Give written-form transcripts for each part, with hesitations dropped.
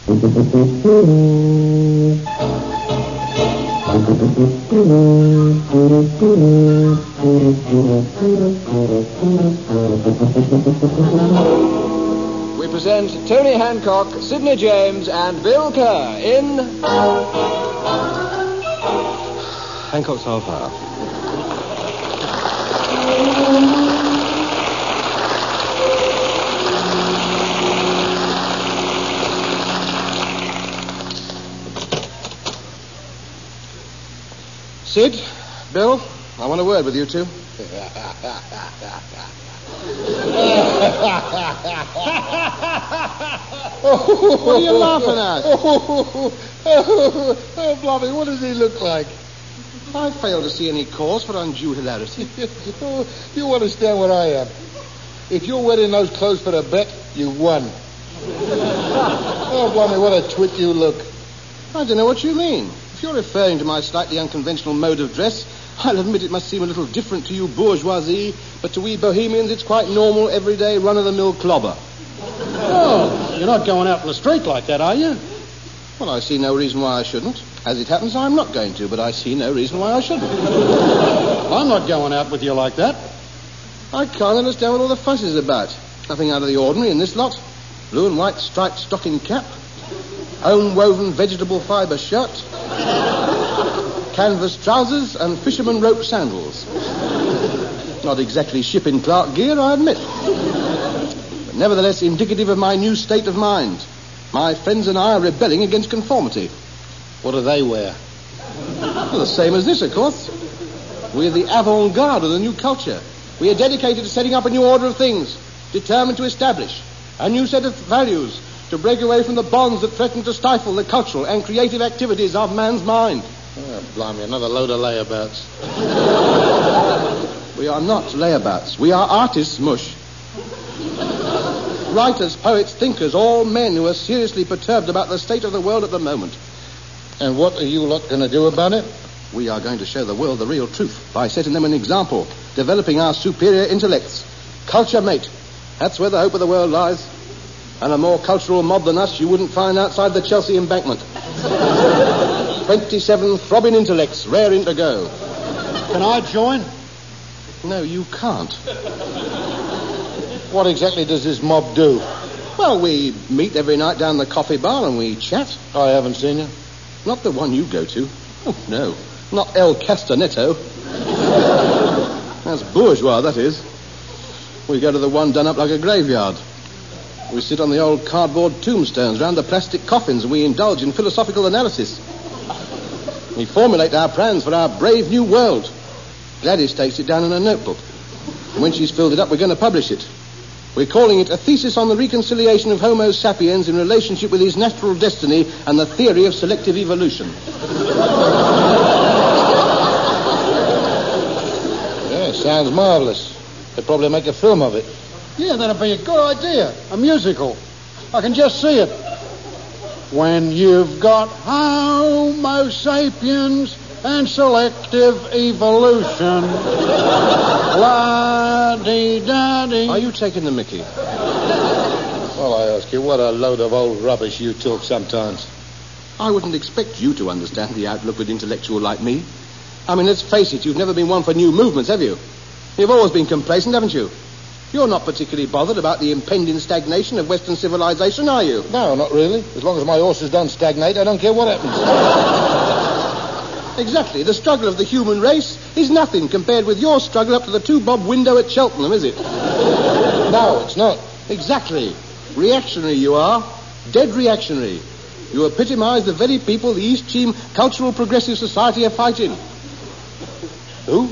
We present Tony Hancock, Sidney James, and Bill Kerr in Hancock's Half Hour. Sid, Bill, I want a word with you two. What are you laughing at? Oh, Blobby, what does he look like? I fail to see any cause for undue hilarity. You understand what I am. If you're wearing those clothes for a bet, you won. Oh, Blobby, what a twit you look. I don't know what you mean. If you're referring to my slightly unconventional mode of dress, I'll admit it must seem a little different to you bourgeoisie, but to we bohemians it's quite normal, everyday, run-of-the-mill clobber. Oh, you're not going out in the street like that, are you? Well, I see no reason why I shouldn't. As it happens, I'm not going to, but I see no reason why I shouldn't. I'm not going out with you like that. I can't understand what all the fuss is about. Nothing out of the ordinary in this lot. Blue and white striped stocking cap, home-woven vegetable fibre shirt, canvas trousers, and fisherman rope sandals. Not exactly shipping Clark gear, I admit. But nevertheless indicative of my new state of mind. My friends and I are rebelling against conformity. What do they wear? Well, the same as this, of course. We're the avant-garde of the new culture. We are dedicated to setting up a new order of things, determined to establish a new set of values, to break away from the bonds that threaten to stifle the cultural and creative activities of man's mind. Oh, blimey, another load of layabouts. We are not layabouts. We are artists, mush. Writers, poets, thinkers, all men who are seriously perturbed about the state of the world at the moment. And what are you lot going to do about it? We are going to show the world the real truth by setting them an example, developing our superior intellects. Culture, mate. That's where the hope of the world lies. And a more cultural mob than us you wouldn't find outside the Chelsea embankment. 27 throbbing intellects, raring to go. Can I join? No, you can't. What exactly does this mob do? Well, we meet every night down the coffee bar and we chat. I haven't seen you. Not the one you go to. Oh, no. Not El Castanetto. That's bourgeois, that is. We go to the one done up like a graveyard. We sit on the old cardboard tombstones round the plastic coffins and we indulge in philosophical analysis. We formulate our plans for our brave new world. Gladys takes it down in a notebook. And when she's filled it up, we're going to publish it. We're calling it A Thesis on the Reconciliation of Homo Sapiens in Relationship with His Natural Destiny and the Theory of Selective Evolution. Yeah, sounds marvellous. They'd probably make a film of it. Yeah, that'd be a good idea. A musical. I can just see it. When you've got Homo sapiens and selective evolution. La-dee-da-dee. Are you taking the mickey? Well, I ask you, what a load of old rubbish you talk sometimes. I wouldn't expect you to understand the outlook of an intellectual like me. I mean, let's face it, you've never been one for new movements, have you? You've always been complacent, haven't you? You're not particularly bothered about the impending stagnation of Western civilization, are you? No, not really. As long as my horses don't stagnate, I don't care what happens. Exactly. The struggle of the human race is nothing compared with your struggle up to the 2-bob window at Cheltenham, is it? No, it's not. Exactly. Reactionary you are. Dead reactionary. You epitomise the very people the East Cheam Cultural Progressive Society are fighting. Who?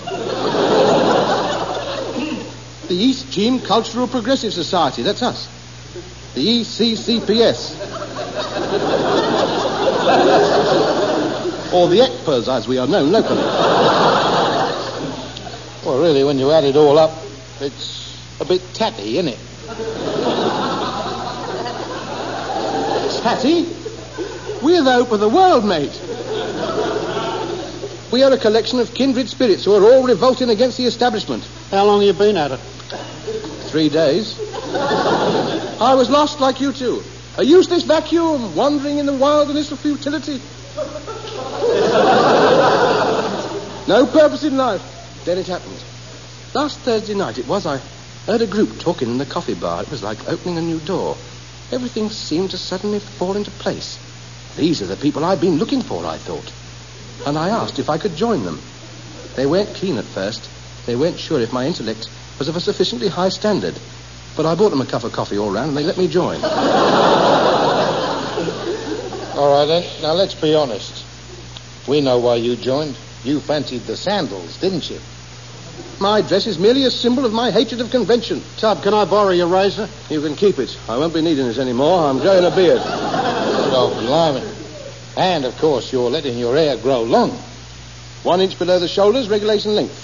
The East Cheam Cultural Progressive Society, that's us. The ECCPS. Or the ECPAs, as we are known locally. Well, really, when you add it all up, it's a bit tatty, isn't it? Tatty? We're the hope of the world, mate. We are a collection of kindred spirits who are all revolting against the establishment. How long have you been at it? 3 days. I was lost like you two. A useless vacuum, wandering in the wilderness of futility. No purpose in life. Then it happened. Last Thursday night it was, I heard a group talking in the coffee bar. It was like opening a new door. Everything seemed to suddenly fall into place. These are the people I've been looking for, I thought. And I asked if I could join them. They weren't keen at first. They weren't sure if my intellect was of a sufficiently high standard. But I bought them a cup of coffee all round and they let me join. All right, then. Now, let's be honest. We know why you joined. You fancied the sandals, didn't you? My dress is merely a symbol of my hatred of convention. Tub, can I borrow your razor? You can keep it. I won't be needing it anymore. I'm growing a beard. Oh, blimey. And, of course, you're letting your hair grow long. 1 inch below the shoulders, regulation length.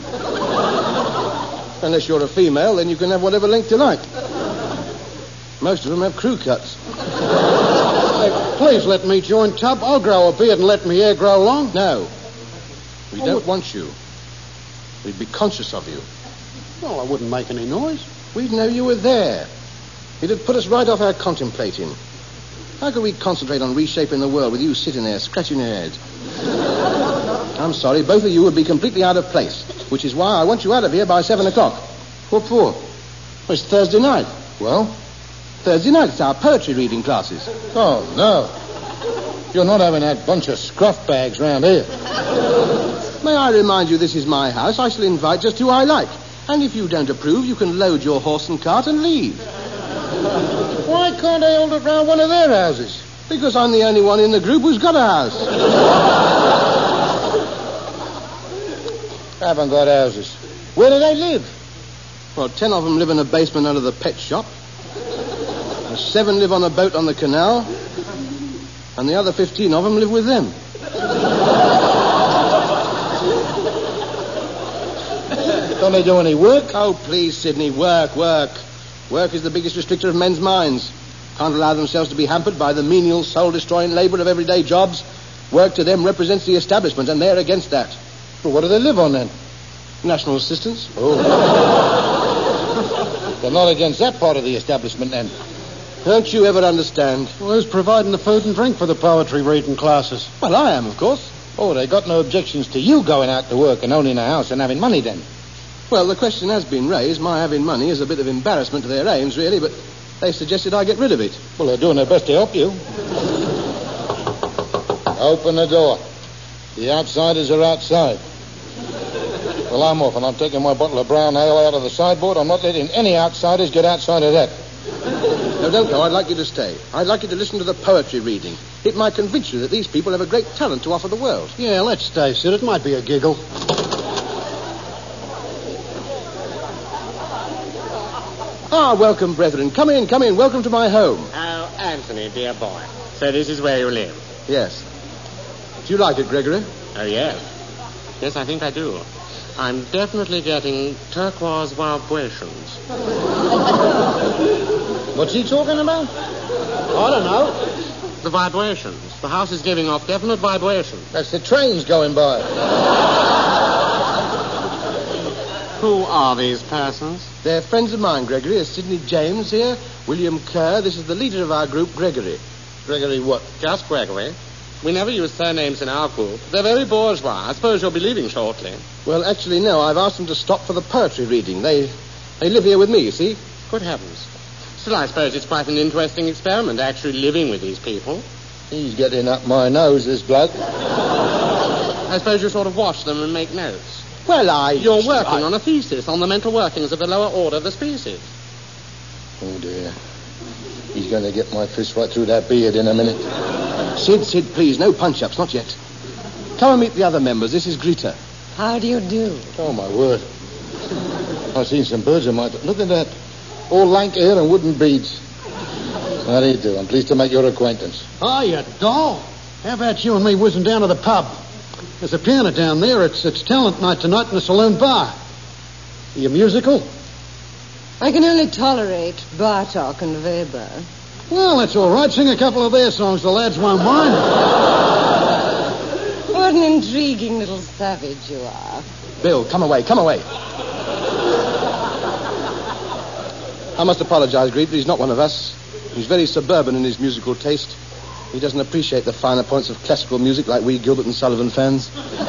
Unless you're a female, then you can have whatever length you like. Most of them have crew cuts. Hey, please let me join, Tub. I'll grow a beard and let my hair grow long. No. We don't want you. We'd be conscious of you. Well, I wouldn't make any noise. We'd know you were there. It'd put us right off our contemplating. How could we concentrate on reshaping the world with you sitting there scratching your head? I'm sorry, both of you would be completely out of place, which is why I want you out of here by 7 o'clock. What for? Well, it's Thursday night. Well? Thursday night, it's our poetry reading classes. Oh, no. You're not having that bunch of scruff bags round here. May I remind you this is my house. I shall invite just who I like. And if you don't approve, you can load your horse and cart and leave. Why can't they hold it round one of their houses? Because I'm the only one in the group who's got a house. Haven't got houses. Where do they live? Well, 10 of them live in a basement under the pet shop. 7 live on a boat on the canal. And the other 15 of them live with them. Don't they do any work? Oh, please, Sidney, work. Work is the biggest restrictor of men's minds. Can't allow themselves to be hampered by the menial, soul-destroying labour of everyday jobs. Work to them represents the establishment, and they're against that. Well, what do they live on, then? National assistance. Oh. They're not against that part of the establishment, then. Don't you ever understand? Well, who's providing the food and drink for the poetry reading classes? Well, I am, of course. Oh, they got no objections to you going out to work and owning a house and having money, then? Well, the question has been raised. My having money is a bit of embarrassment to their aims, really, but they suggested I get rid of it. Well, they're doing their best to help you. Open the door. The outsiders are outside. Well, I'm off, and I'm taking my bottle of brown ale out of the sideboard. I'm not letting any outsiders get outside of that. No, don't go. I'd like you to stay. I'd like you to listen to the poetry reading. It might convince you that these people have a great talent to offer the world. Yeah, let's stay, Sid. It might be a giggle. Ah, welcome, brethren. Come in. Welcome to my home. Oh, Anthony, dear boy. So this is where you live? Yes. Do you like it, Gregory? Oh, yes. Yes, I think I do. I'm definitely getting turquoise vibrations. What's he talking about? I don't know. The vibrations. The house is giving off definite vibrations. That's the trains going by. Who are these persons? They're friends of mine, Gregory. There's Sidney James here, William Kerr. This is the leader of our group, Gregory. Gregory what? Just Gregory. We never use surnames in our group. They're very bourgeois. I suppose you'll be leaving shortly. Well, actually, no. I've asked them to stop for the poetry reading. They live here with me, you see. Good heavens. Still, I suppose it's quite an interesting experiment, actually living with these people. He's getting up my nose, this bloke. I suppose you sort of watch them and make notes. Well, You're working on a thesis on the mental workings of the lower order of the species. Oh, dear. He's going to get my fist right through that beard in a minute. Sid, please, no punch-ups, not yet. Come and meet the other members. This is Greta. How do you do? Oh, my word. I've seen some birds of mine. Look at that. All lank hair and wooden beads. How do you do? I'm pleased to make your acquaintance. Oh, you doll. How about you and me whizzing down to the pub? There's a piano down there. It's talent night tonight in the saloon bar. Are you musical? I can only tolerate Bartok and Weber. Well, that's all right. Sing a couple of their songs. The lads won't mind. What an intriguing little savage you are. Bill, come away. I must apologize, Greta. He's not one of us. He's very suburban in his musical taste. He doesn't appreciate the finer points of classical music like we Gilbert and Sullivan fans.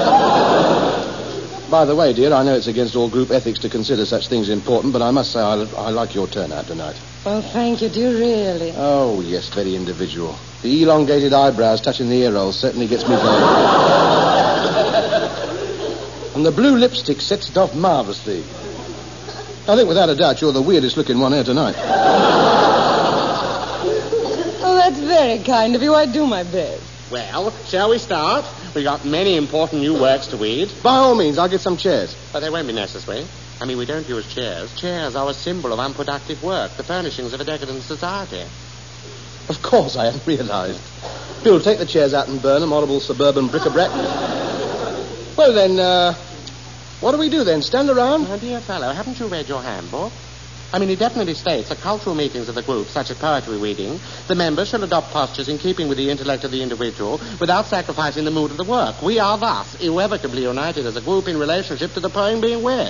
By the way, dear, I know it's against all group ethics to consider such things important, but I must say I like your turnout tonight. Oh, thank you. Do you really? Oh, yes, very individual. The elongated eyebrows touching the ear rolls certainly gets me going. And the blue lipstick sets it off marvellously. I think without a doubt you're the weirdest looking one here tonight. Oh, that's very kind of you. I do my best. Well, shall we start? We got many important new works to read. By all means, I'll get some chairs. But they won't be necessary. I mean, we don't use chairs. Chairs are a symbol of unproductive work, the furnishings of a decadent society. Of course, I hadn't realized. Bill, take the chairs out and burn them, horrible suburban bric-a-brac. Well, then, what do we do then? Stand around? My dear fellow, haven't you read your handbook? I mean, it definitely states at cultural meetings of the group, such as poetry reading, the members shall adopt postures in keeping with the intellect of the individual without sacrificing the mood of the work. We are thus irrevocably united as a group in relationship to the poem being read.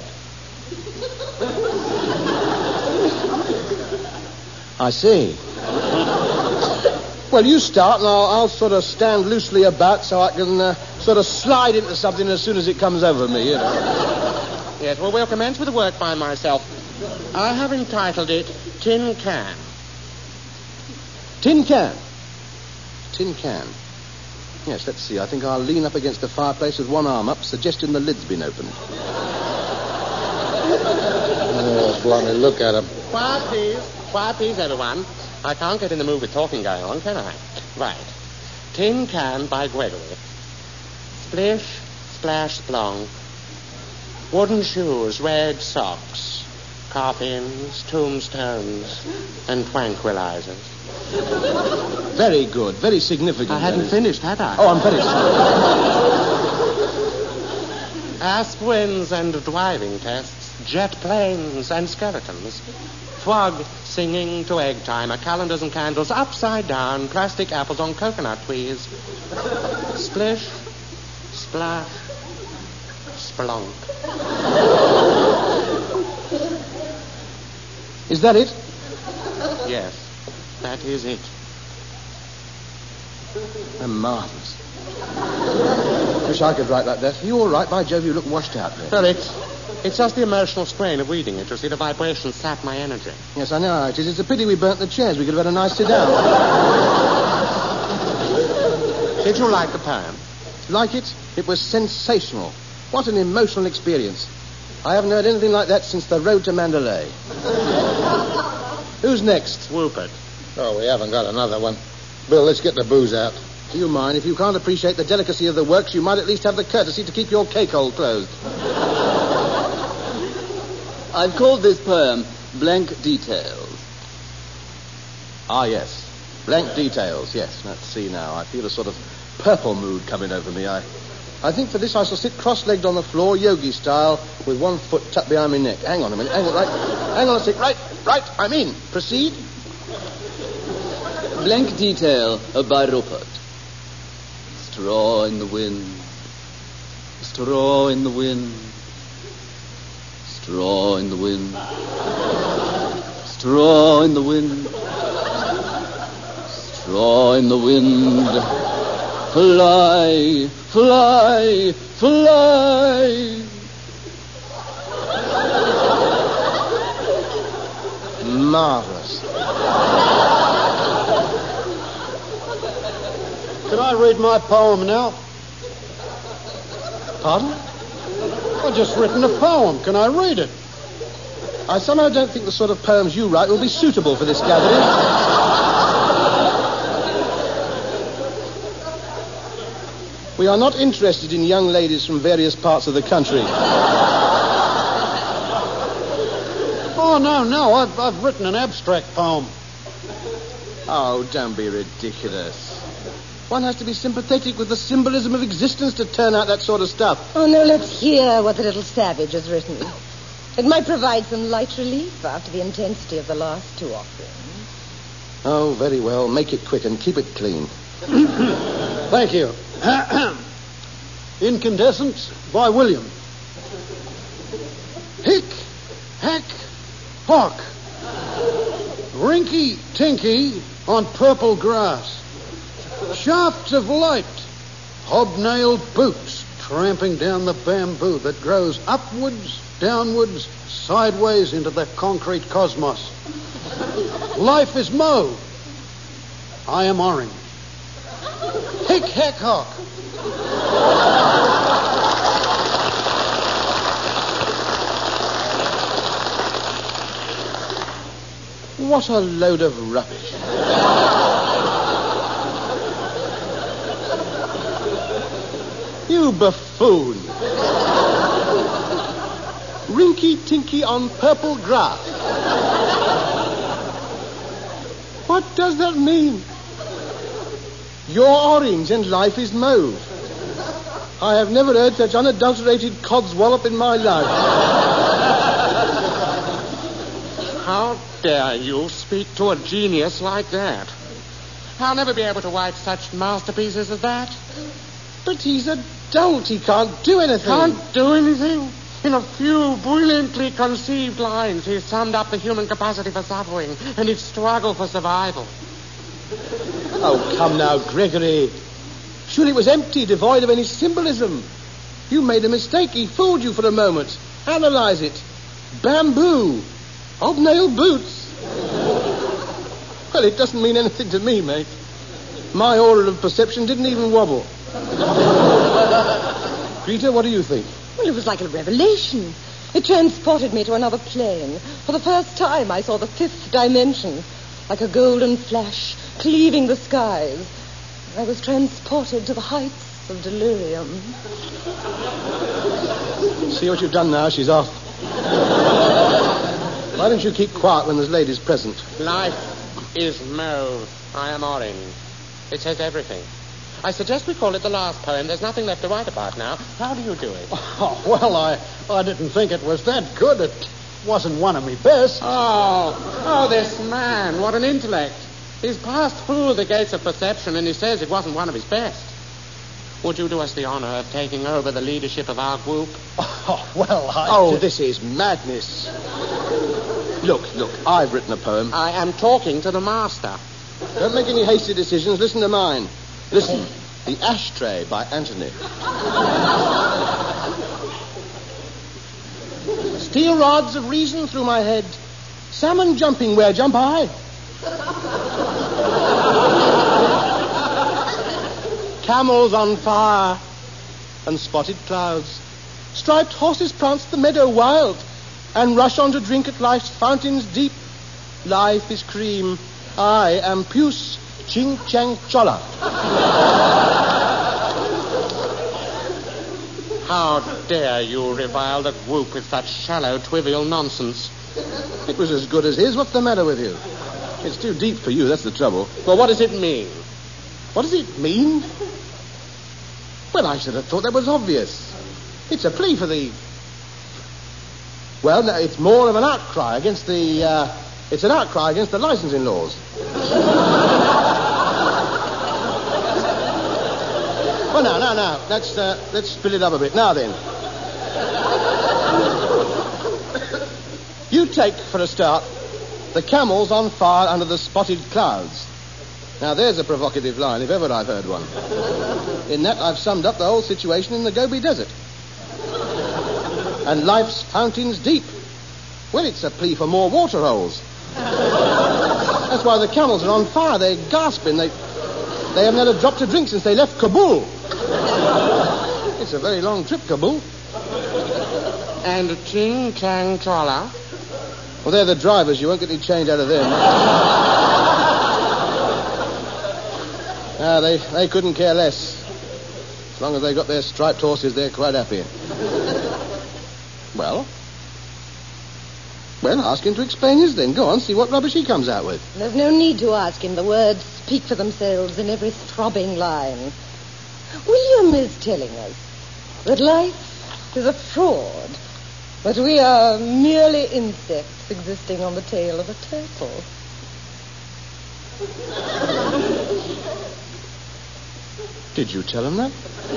I see. Well, you start, and I'll sort of stand loosely about so I can sort of slide into something as soon as it comes over me, you know. Yes, well, we'll commence with a work by myself. I have entitled it Tin Can. Tin can. Tin can. Yes, let's see. I think I'll lean up against the fireplace with one arm up, suggesting the lid's been opened. Oh, blimey, look at him. Quiet, please. Quiet, please, everyone. I can't get in the mood with talking going on, can I? Right. Tin Can by Gregory. Splish, splash, splonk. Wooden shoes, red socks. Coffins, tombstones, and tranquilizers. Very good. Very significant. I hadn't finished, had I? Oh, I'm very sorry. Aspirins and driving tests, jet planes and skeletons. Frog singing to egg timer, calendars and candles upside down, plastic apples on coconut trees. Splish, splash, splonk. Is that it? Yes, that is it. Marvellous. Wish I could write like that. Are you all right? By Jove, you look washed out there. Well, it's just the emotional strain of reading it. You see, the vibrations sap my energy. Yes, I know how it is. It's a pity we burnt the chairs. We could have had a nice sit down. Did you like the poem? Like it? It was sensational. What an emotional experience. I haven't heard anything like that since the road to Mandalay. Who's next? Rupert. Oh, we haven't got another one. Bill, let's get the booze out. Do you mind? If you can't appreciate the delicacy of the works, you might at least have the courtesy to keep your cake hole closed. I've called this poem Blank Details. Ah, yes. Blank details, yes. Let's see now. I feel a sort of purple mood coming over me. I think for this I shall sit cross-legged on the floor, yogi style, with one foot tucked behind my neck. Hang on a minute. Hang on a sec. Right. I'm in. Proceed. Blank Detail by Rupert. Straw in the wind. Straw in the wind. Straw in the wind. Straw in the wind. Straw in the wind. Fly, fly, fly. Marvellous. Can I read my poem now? Pardon? I've just written a poem. Can I read it? I somehow don't think the sort of poems you write will be suitable for this gathering. We are not interested in young ladies from various parts of the country. Oh, no. I've written an abstract poem. Oh, don't be ridiculous. One has to be sympathetic with the symbolism of existence to turn out that sort of stuff. Oh, no, let's hear what the little savage has written. It might provide some light relief after the intensity of the last two offerings. Oh, very well. Make it quick and keep it clean. Thank you. Incandescent by William. Hick, hack, hawk. Rinky Tinky on purple grass. Shafts of light, hobnailed boots tramping down the bamboo that grows upwards, downwards, sideways into the concrete cosmos. Life is mauve. I am orange. Hick, hack, hock. What a load of rubbish. You buffoon. Rinky Tinky on purple grass. What does that mean? You're orange and life is mauve. I have never heard such unadulterated codswallop in my life. How dare you speak to a genius like that? I'll never be able to write such masterpieces as that. But he's a dolt. He can't do anything. Can't do anything? In a few brilliantly conceived lines, he summed up the human capacity for suffering and its struggle for survival. Oh, come now, Gregory. Surely it was empty, devoid of any symbolism. You made a mistake. He fooled you for a moment. Analyze it. Bamboo. Hobnail boots. Well, it doesn't mean anything to me, mate. My order of perception didn't even wobble. Rita, what do you think? Well, it was like a revelation. It transported me to another plane. For the first time, I saw the fifth dimension, like a golden flash cleaving the skies. I was transported to the heights of delirium. See what you've done now? She's off. Why don't you keep quiet when there's ladies present? Life is mauve. I am orange. It says everything. I suggest we call it the last poem. There's nothing left to write about now. How do you do it? Oh, well, I didn't think it was that good. It wasn't one of me best. Oh, this man. What an intellect. He's passed through the gates of perception, and he says it wasn't one of his best. Would you do us the honor of taking over the leadership of our group? Oh, well, Oh, this is madness. Look, I've written a poem. I am talking to the master. Don't make any hasty decisions. Listen to mine. Listen. The Ashtray by Antony. Steel rods of reason through my head. Salmon jumping where jump I. Camels on fire and spotted clouds. Striped horses prance the meadow wild and rush on to drink at life's fountains deep. Life is cream. I am puce ching chang chola. How dare you revile the group with such shallow, trivial nonsense? It was as good as his. What's the matter with you? It's too deep for you, that's the trouble. Well, what does it mean? What does it mean? Well, I should have thought that was obvious. It's a plea for the... Well, no, it's more of an outcry against the... It's an outcry against the licensing laws. Well, now. Let's split it up a bit. Now, then. You take, for a start, the camels on fire under the spotted clouds. Now, there's a provocative line, if ever I've heard one. In that, I've summed up the whole situation in the Gobi Desert. And life's fountains deep. Well, it's a plea for more water holes. That's why the camels are on fire. They're gasping. They haven't had a drop to drink since they left Kabul. It's a very long trip, Kabul. And Ching Chang Chola? Well, they're the drivers. You won't get any change out of them. They couldn't care less. As long as they got their striped horses, they're quite happy. Well, ask him to explain his then. Go on, see what rubbish he comes out with. There's no need to ask him. The words speak for themselves in every throbbing line. William is telling us that life is a fraud, that we are merely insects existing on the tail of a turtle. Did you tell him that?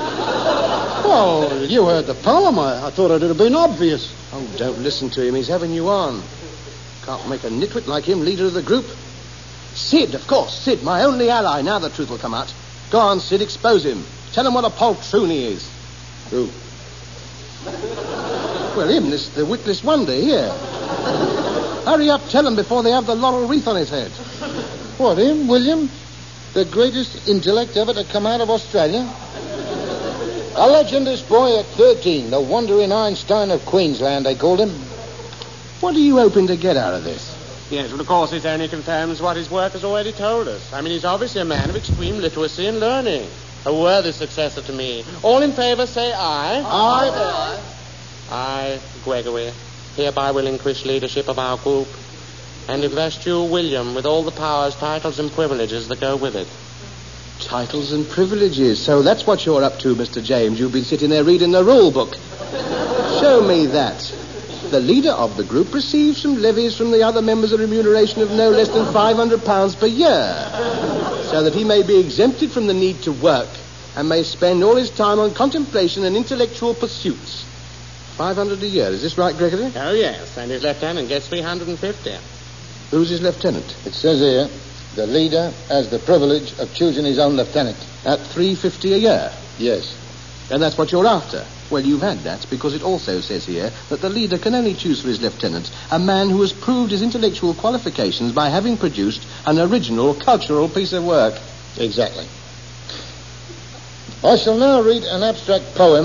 Well, you heard the poem. I thought it would have been obvious. Oh, don't listen to him. He's having you on. Can't make a nitwit like him leader of the group. Sid, of course, Sid, my only ally. Now the truth will come out. Go on, Sid, expose him. Tell him what a poltroon he is. Who? Well, him, the witless wonder here. Hurry up, tell him before they have the laurel wreath on his head. What, him, William? The greatest intellect ever to come out of Australia? A legend, this boy, at 13. The wandering Einstein of Queensland, they called him. What are you hoping to get out of this? Yes, well, of course, this only confirms what his work has already told us. I mean, he's obviously a man of extreme literacy and learning. A worthy successor to me. All in favour, say aye. Aye. I, Gregory, hereby will increase leadership of our group and invest you, William, with all the powers, titles, and privileges that go with it. Titles and privileges. So that's what you're up to, Mr. James. You've been sitting there reading the rule book. Show me that. The leader of the group receives some levies from the other members a remuneration of no less than £500 per year, so that he may be exempted from the need to work and may spend all his time on contemplation and intellectual pursuits. 500 a year. Is this right, Gregory? Oh, yes, and his lieutenant gets 350. Who's his lieutenant? It says here, the leader has the privilege of choosing his own lieutenant. At 350 a year? Yes. And that's what you're after? Well, you've had that, because it also says here that the leader can only choose for his lieutenant a man who has proved his intellectual qualifications by having produced an original cultural piece of work. Exactly. I shall now read an abstract poem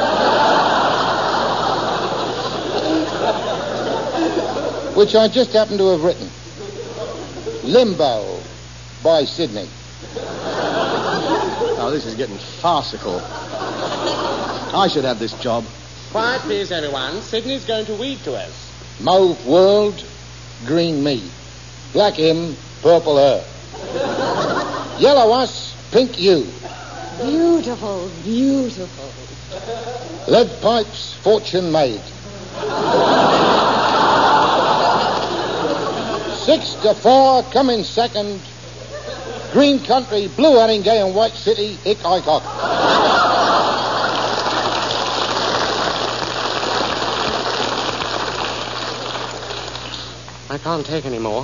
which I just happen to have written. Limbo by Sydney. Oh, this is getting farcical. I should have this job. Quiet, please, everyone. Sydney's going to read to us. Mauve world, green me. Black him, purple her. Yellow us, pink you. Beautiful, beautiful. Lead pipes, fortune made. 6-4, coming second. Green country, blue Haringey and white city, hick I cock. I can't take any more.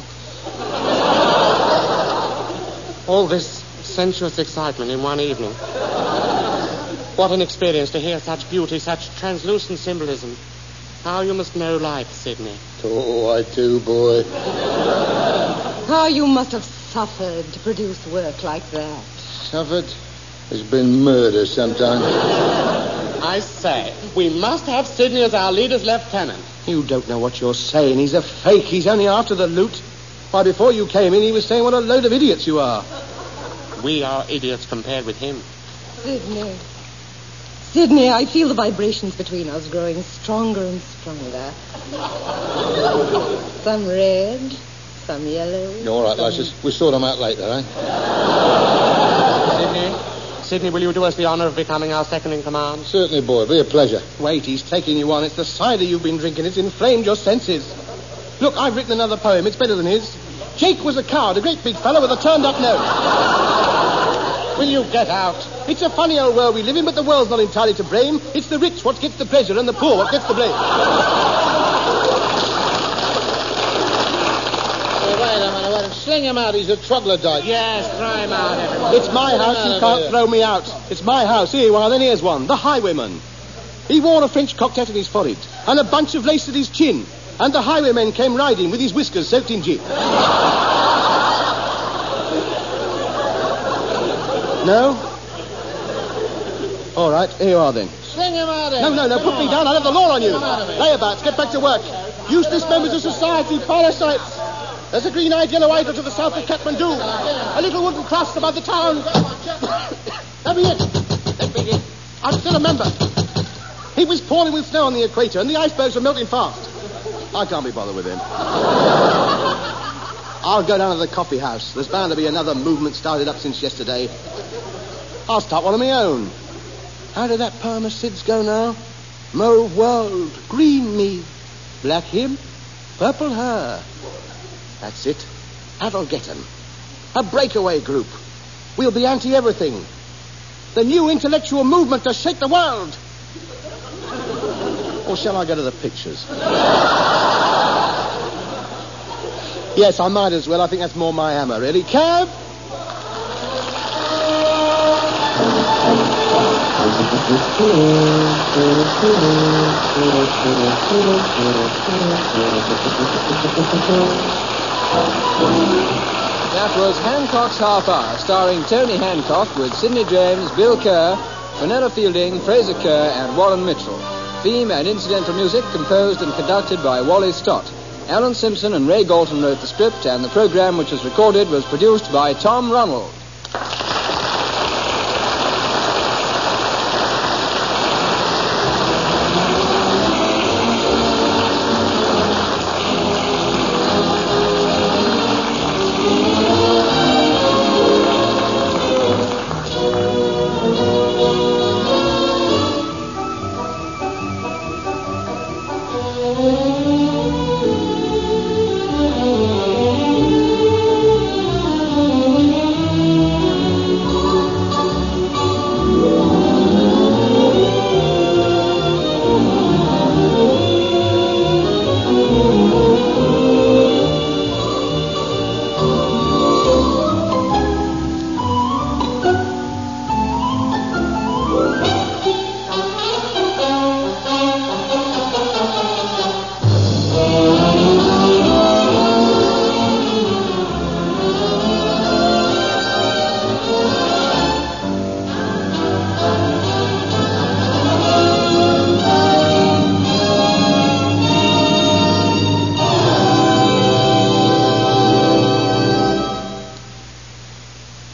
All this sensuous excitement in one evening. What an experience to hear such beauty, such translucent symbolism. How you must know life, Sydney. Oh, I do, boy. How you must have suffered to produce work like that. Suffered? There's been murder sometime. I say, we must have Sydney as our leader's lieutenant. You don't know what you're saying. He's a fake. He's only after the loot. Why, before you came in, he was saying what a load of idiots you are. We are idiots compared with him. Sydney. Sydney, I feel the vibrations between us growing stronger and stronger. Some red, some yellow. All right, Lashes. We'll sort them out later, eh? Sydney, will you do us the honour of becoming our second in command? Certainly, boy. Be a pleasure. Wait, he's taking you on. It's the cider you've been drinking. It's inflamed your senses. Look, I've written another poem. It's better than his. Jake was a coward, a great big fellow with a turned-up nose. Will you get out? It's a funny old world we live in, but the world's not entirely to blame. It's the rich what gets the pleasure and the poor what gets the blame. Wait a minute. Sling him out. He's a troglodyte. Yes, throw him out, everyone. It's my house. You can't throw me out. It's my house. Here you are. Then here's one. The highwayman. He wore a French cocked hat on his forehead and a bunch of lace at his chin. And the highwayman came riding with his whiskers soaked in gin. No? All right, here you are then. Sling him out of here. No, put me down. I'll have the law on you. Layabouts, get back to work. Useless members of society, parasites. There's a green-eyed yellow idol to the south of Kathmandu. A little wooden cross above the town. Let me in. I'm still a member. He was pouring with snow on the equator, and the icebergs were melting fast. I can't be bothered with him. I'll go down to the coffee house. There's bound to be another movement started up since yesterday. I'll start one of my own. How did that poem of Sid's go now? Mauve world, green me, black him, purple her. That's it. That'll get 'em. A breakaway group. We'll be anti-everything. The new intellectual movement to shake the world. Or shall I go to the pictures? Yes, I might as well. I think that's more my hammer, really. Cab! That was Hancock's Half Hour, starring Tony Hancock with Sidney James, Bill Kerr, Fenella Fielding, Fraser Kerr, and Warren Mitchell. Theme and incidental music composed and conducted by Wally Stott. Alan Simpson and Ray Galton wrote the script, and the program which was recorded was produced by Tom Ronald.